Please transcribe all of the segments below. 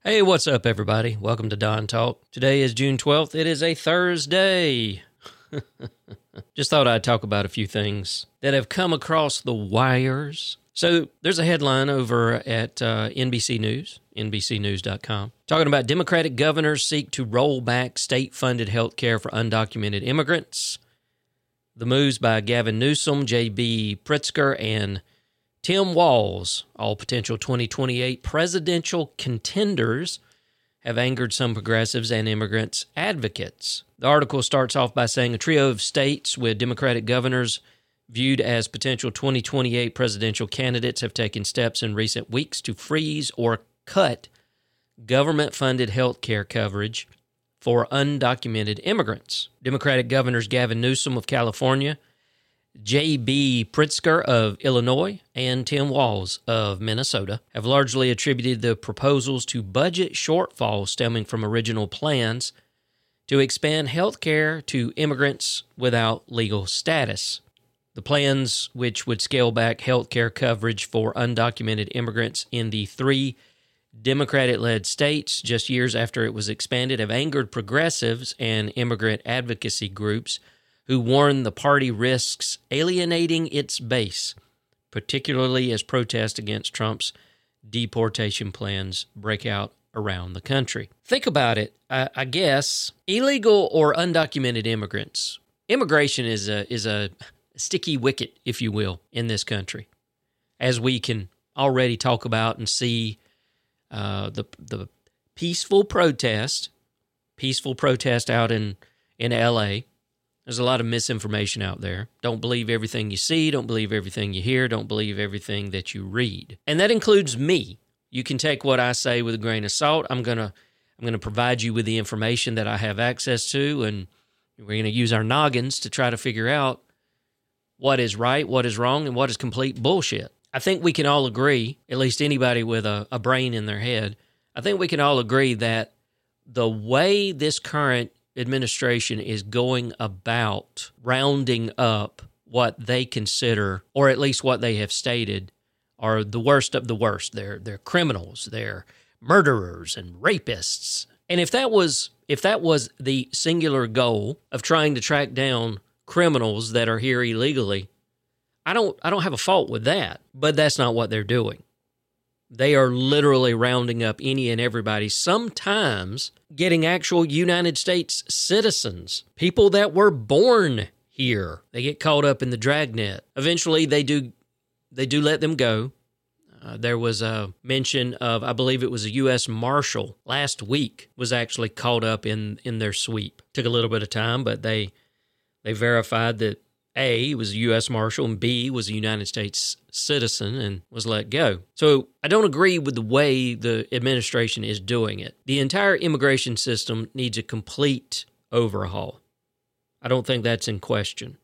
Hey, what's up, everybody? Welcome to Don Talk. Today is June 12th. It is a Thursday. Just thought I'd talk about a few things that have come across the wires. So there's a headline over at NBC News, NBCnews.com, talking about Democratic governors seek to roll back state-funded health care for undocumented immigrants. The moves by Gavin Newsom, J.B. Pritzker, and Tim Walz, all potential 2028 presidential contenders, have angered some progressives and immigrants advocates. The article starts off by saying a trio of states with Democratic governors viewed as potential 2028 presidential candidates have taken steps in recent weeks to freeze or cut government-funded health care coverage for undocumented immigrants. Democratic governors Gavin Newsom of California, J.B. Pritzker of Illinois, and Tim Walz of Minnesota have largely attributed the proposals to budget shortfalls stemming from original plans to expand health care to immigrants without legal status. The plans, which would scale back health care coverage for undocumented immigrants in the three Democratic-led states just years after it was expanded, have angered progressives and immigrant advocacy groups who warn the party risks alienating its base, particularly as protests against Trump's deportation plans break out around the country. Think about it. I guess illegal or undocumented immigrants. Immigration is a sticky wicket, if you will, in this country, as we can already talk about and see the peaceful protest out in L.A. There's a lot of misinformation out there. Don't believe everything you see. Don't believe everything you hear. Don't believe everything that you read. And that includes me. You can take what I say with a grain of salt. I'm gonna provide you with the information that I have access to, and we're going to use our noggins to try to figure out what is right, what is wrong, and what is complete bullshit. I think we can all agree, at least anybody with a brain in their head, I think we can all agree that the way this current administration is going about rounding up what they consider, or at least what they have stated, are the worst of the worst. They're criminals, they're murderers and rapists. And if that was the singular goal of trying to track down criminals that are here illegally, I don't have a fault with that. But that's not what they're doing. They are literally rounding up any and everybody, sometimes getting actual United States citizens, people that were born here. They get caught up in the dragnet. Eventually, they do let them go. There was a mention of, I believe it was a U.S. Marshal last week, was actually caught up in their sweep. Took a little bit of time, but they verified that A, was a U.S. Marshal, and B, was a United States citizen and was let go. So I don't agree with the way the administration is doing it. The entire immigration system needs a complete overhaul. I don't think that's in question.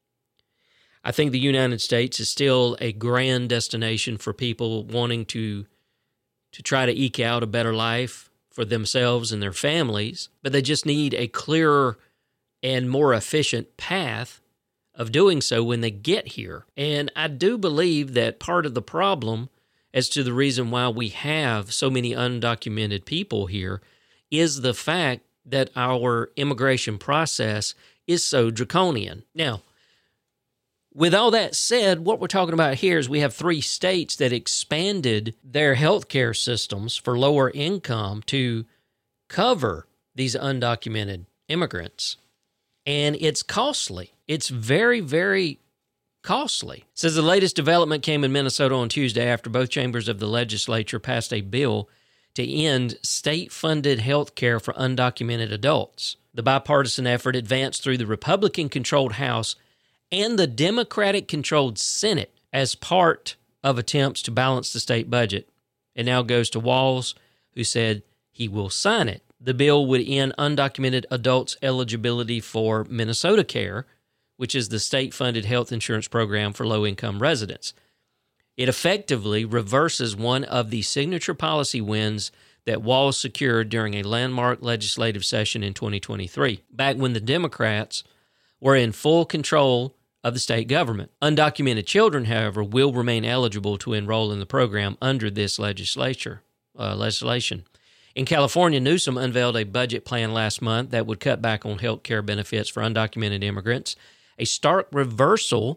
I think the United States is still a grand destination for people wanting to try to eke out a better life for themselves and their families, but they just need a clearer and more efficient path of doing so when they get here. And I do believe that part of the problem as to the reason why we have so many undocumented people here is the fact that our immigration process is so draconian. Now, with all that said, what we're talking about here is we have three states that expanded their healthcare systems for lower income to cover these undocumented immigrants. And it's costly. It's very, very costly. It says the latest development came in Minnesota on Tuesday after both chambers of the legislature passed a bill to end state-funded health care for undocumented adults. The bipartisan effort advanced through the Republican-controlled House and the Democratic-controlled Senate as part of attempts to balance the state budget. It now goes to Walz, who said he will sign it. The bill would end undocumented adults' eligibility for Minnesota Care, which is the state-funded health insurance program for low-income residents. It effectively reverses one of the signature policy wins that Walz secured during a landmark legislative session in 2023, back when the Democrats were in full control of the state government. Undocumented children, however, will remain eligible to enroll in the program under this legislation. In California, Newsom unveiled a budget plan last month that would cut back on health care benefits for undocumented immigrants, a stark reversal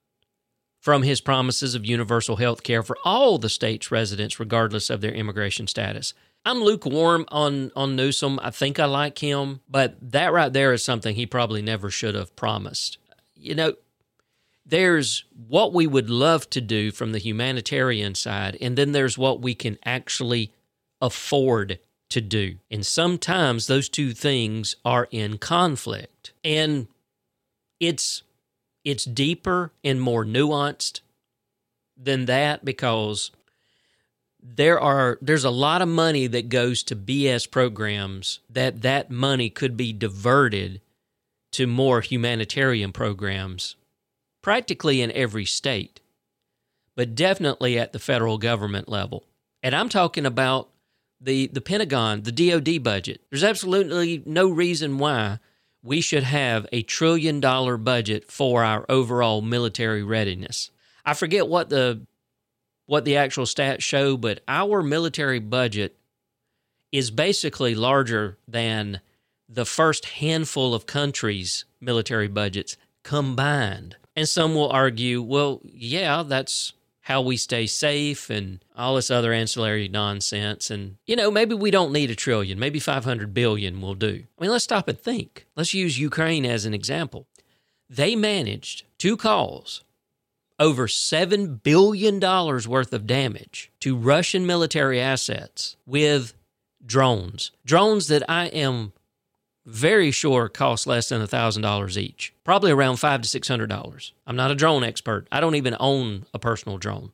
from his promises of universal health care for all the state's residents, regardless of their immigration status. I'm lukewarm on Newsom. I think I like him, but that right there is something he probably never should have promised. You know, there's what we would love to do from the humanitarian side, and then there's what we can actually afford to do. And sometimes those two things are in conflict. And it's deeper and more nuanced than that, because there's a lot of money that goes to BS programs that money could be diverted to more humanitarian programs practically in every state, but definitely at the federal government level. And I'm talking about the Pentagon, the DoD budget. There's absolutely no reason why we should have $1 trillion budget for our overall military readiness. I forget what the actual stats show, but our military budget is basically larger than the first handful of countries' military budgets combined. And some will argue, well, yeah, that's how we stay safe and all this other ancillary nonsense. And, you know, maybe we don't need $1 trillion. Maybe $500 billion will do. I mean, let's stop and think. Let's use Ukraine as an example. They managed to cause over $7 billion worth of damage to Russian military assets with drones. Drones that I am very sure cost less than $1,000 each. Probably around $500 to $600. I'm not a drone expert. I don't even own a personal drone.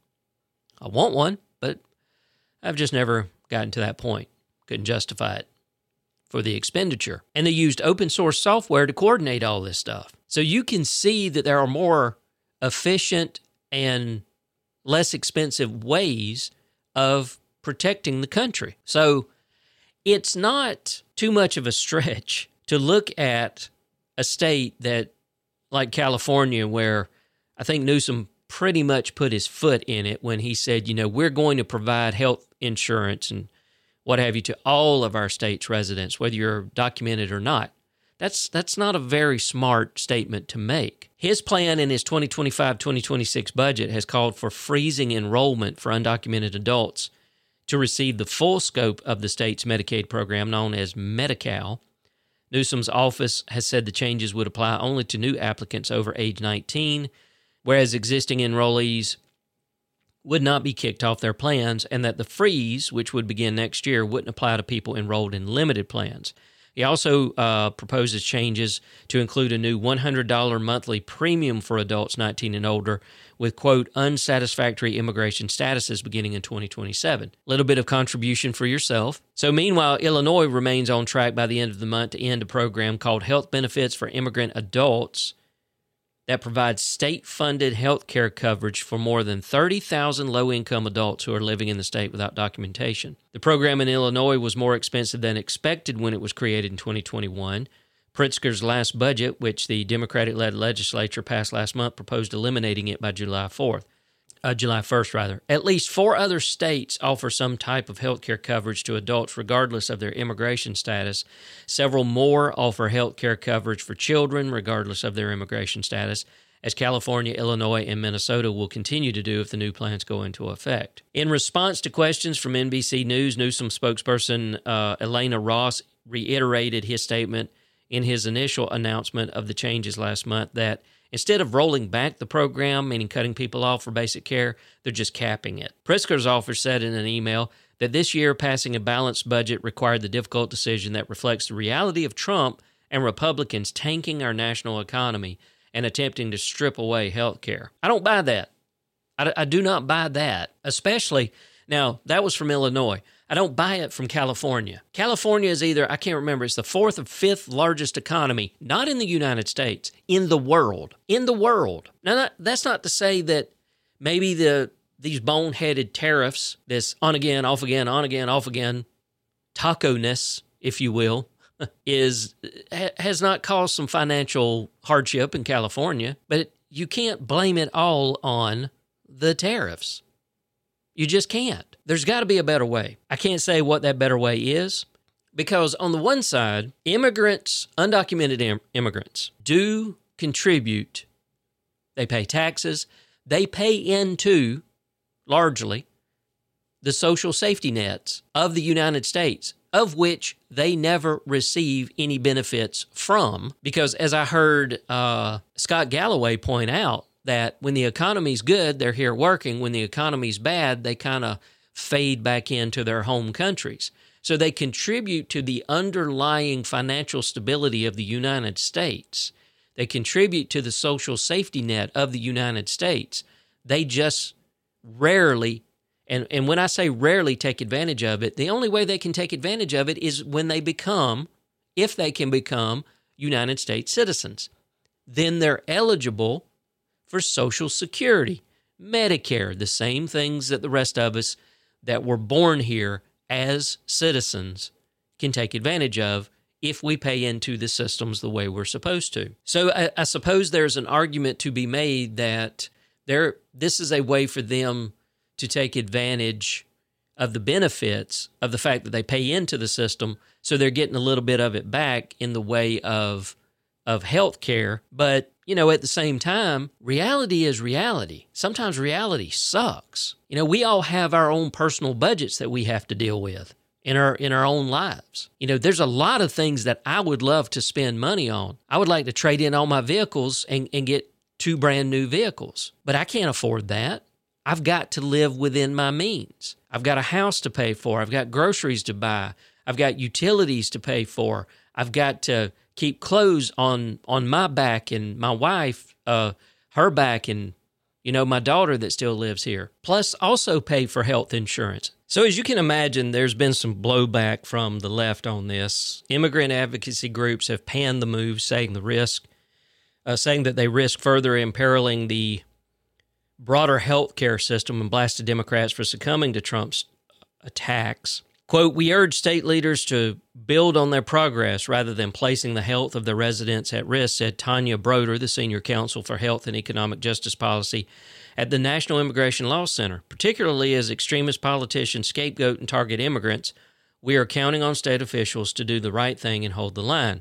I want one, but I've just never gotten to that point. Couldn't justify it for the expenditure. And they used open source software to coordinate all this stuff. So you can see that there are more efficient and less expensive ways of protecting the country. So it's not too much of a stretch to look at a state that, like California, where I think Newsom pretty much put his foot in it when he said, you know, we're going to provide health insurance and what have you to all of our state's residents, whether you're documented or not. That's not a very smart statement to make. His plan in his 2025-2026 budget has called for freezing enrollment for undocumented adults to receive the full scope of the state's Medicaid program known as Medi-Cal. Newsom's office has said the changes would apply only to new applicants over age 19, whereas existing enrollees would not be kicked off their plans, and that the freeze, which would begin next year, wouldn't apply to people enrolled in limited plans. He also proposes changes to include a new $100 monthly premium for adults 19 and older with, quote, unsatisfactory immigration statuses beginning in 2027. A little bit of contribution for yourself. So meanwhile, Illinois remains on track by the end of the month to end a program called Health Benefits for Immigrant Adults that provides state-funded health care coverage for more than 30,000 low-income adults who are living in the state without documentation. The program in Illinois was more expensive than expected when it was created in 2021. Pritzker's last budget, which the Democratic-led legislature passed last month, proposed eliminating it by July 1st. At least 4 other states offer some type of health care coverage to adults regardless of their immigration status. Several more offer health care coverage for children regardless of their immigration status, as California, Illinois, and Minnesota will continue to do if the new plans go into effect. In response to questions from NBC News, Newsom spokesperson Elena Ross reiterated his statement in his initial announcement of the changes last month that instead of rolling back the program, meaning cutting people off for basic care, they're just capping it. Pritzker's office said in an email that this year passing a balanced budget required the difficult decision that reflects the reality of Trump and Republicans tanking our national economy and attempting to strip away health care. I don't buy that. I do not buy that, especially, now, that was from Illinois. I don't buy it from California. California is either, I can't remember, it's the 4th or 5th largest economy, not in the United States, in the world. In the world. Now, that's not to say that maybe these boneheaded tariffs, this on-again, off-again, on-again, off-again, taco-ness, if you will, has not caused some financial hardship in California, but you can't blame it all on the tariffs. You just can't. There's got to be a better way. I can't say what that better way is because on the one side, immigrants, undocumented immigrants, do contribute. They pay taxes. They pay into, largely, the social safety nets of the United States, of which they never receive any benefits from. Because as I heard Scott Galloway point out, that when the economy's good, they're here working. When the economy's bad, they kind of fade back into their home countries. So they contribute to the underlying financial stability of the United States. They contribute to the social safety net of the United States. They just rarely, and when I say rarely take advantage of it, the only way they can take advantage of it is when they become, if they can become, United States citizens. Then they're eligible for Social Security, Medicare, the same things that the rest of us that were born here as citizens can take advantage of if we pay into the systems the way we're supposed to. So I suppose there's an argument to be made that this is a way for them to take advantage of the benefits of the fact that they pay into the system, so they're getting a little bit of it back in the way of health care. But at the same time, reality is reality. Sometimes reality sucks. We all have our own personal budgets that we have to deal with in our own lives. There's a lot of things that I would love to spend money on. I would like to trade in all my vehicles and get 2 brand new vehicles, but I can't afford that. I've got to live within my means. I've got a house to pay for. I've got groceries to buy. I've got utilities to pay for. I've got to keep clothes on my back and my wife, her back, and, my daughter that still lives here. Plus also pay for health insurance. So as you can imagine, there's been some blowback from the left on this. Immigrant advocacy groups have panned the move, saying that they risk further imperiling the broader health care system and blasted Democrats for succumbing to Trump's attacks. Quote, "We urge state leaders to build on their progress rather than placing the health of their residents at risk," said Tanya Broder, the senior counsel for health and economic justice policy at the National Immigration Law Center. "Particularly as extremist politicians scapegoat and target immigrants, we are counting on state officials to do the right thing and hold the line.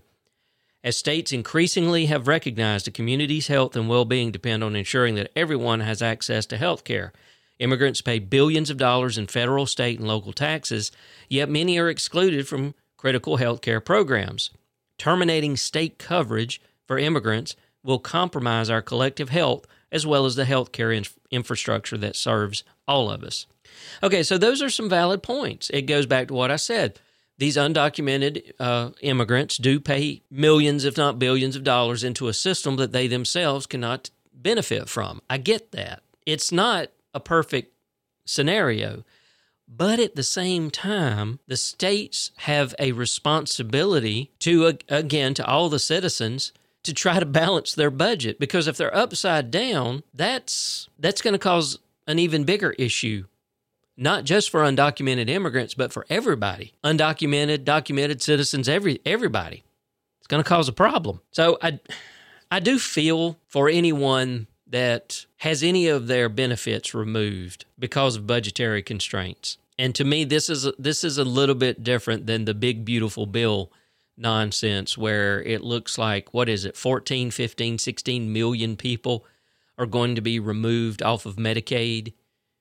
As states increasingly have recognized a community's health and well-being depend on ensuring that everyone has access to health care. Immigrants pay billions of dollars in federal, state, and local taxes, yet many are excluded from critical health care programs. Terminating state coverage for immigrants will compromise our collective health as well as the health care infrastructure that serves all of us." Okay, so those are some valid points. It goes back to what I said. These undocumented immigrants do pay millions, if not billions of dollars into a system that they themselves cannot benefit from. I get that. It's not a perfect scenario, but at the same time, the states have a responsibility to, again, to all the citizens to try to balance their budget, because if they're upside down, that's going to cause an even bigger issue, not just for undocumented immigrants, but for everybody, undocumented, documented citizens, everybody. It's going to cause a problem. So I do feel for anyone that has any of their benefits removed because of budgetary constraints. And to me, this is a little bit different than the big, beautiful bill nonsense where it looks like, 14, 15, 16 million people are going to be removed off of Medicaid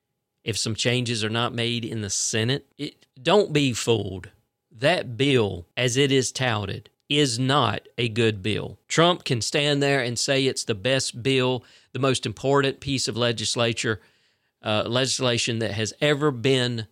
if some changes are not made in the Senate. Don't be fooled. That bill, as it is touted, is not a good bill. Trump can stand there and say it's the best bill, the most important piece of legislation that has ever been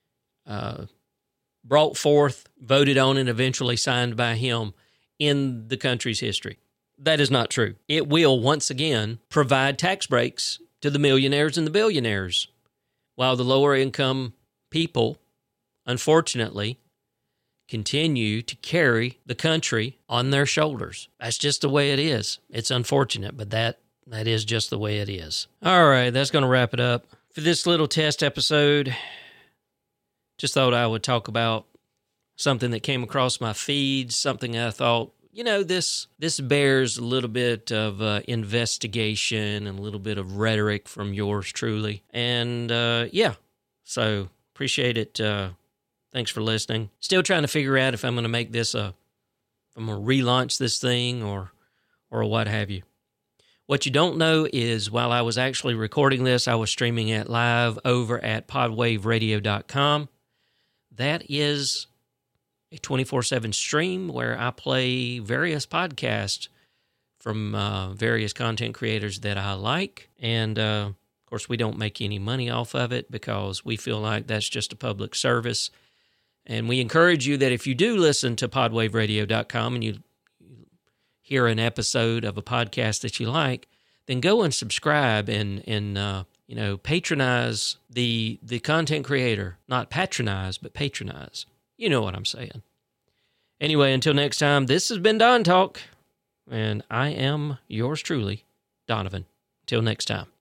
brought forth, voted on, and eventually signed by him in the country's history. That is not true. It will, once again, provide tax breaks to the millionaires and the billionaires, while the lower income people, unfortunately, continue to carry the country on their shoulders. That's just the way it is. It's unfortunate, but that is just the way it is. All right, that's going to wrap it up for this little test episode. Just thought I would talk about something that came across my feed, something I thought, this bears a little bit of investigation and a little bit of rhetoric from yours truly. And So appreciate it. Thanks for listening. Still trying to figure out if I'm going to make this if I'm going to relaunch this thing or what have you. What you don't know is while I was actually recording this, I was streaming it live over at podwaveradio.com. That is a 24/7 stream where I play various podcasts from various content creators that I like. And, of course, we don't make any money off of it because we feel like that's just a public service. And we encourage you that if you do listen to podwaveradio.com and you hear an episode of a podcast that you like, then go and subscribe and patronize the content creator. Not patronize, but patronize. You know what I'm saying. Anyway, until next time, this has been Don Talk, and I am yours truly, Donovan. Till next time.